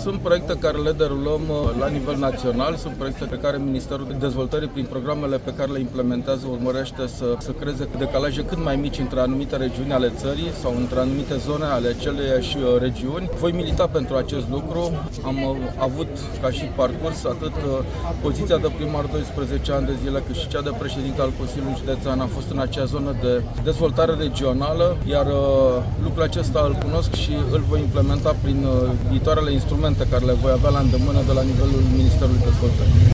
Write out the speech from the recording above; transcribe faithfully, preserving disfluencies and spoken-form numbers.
Sunt proiecte care le derulăm la nivel național, sunt proiecte pe care Ministerul Dezvoltării, prin programele pe care le implementează, urmărește să, să creeze decalaje cât mai mici între anumite regiuni ale țării sau între anumite zone ale aceleiași regiuni. Voi milita pentru acest lucru. Am avut ca și parcurs atât poziția de primar doisprezece ani de zile, cât și cea de președinte al Consiliului Județean. Am fost în acea zonă de dezvoltare regională, iar lucrul acesta îl cunosc și îl voi implementa prin viitoarele instrumente care le voi avea la îndemână de la nivelul Ministerului Dezvoltării.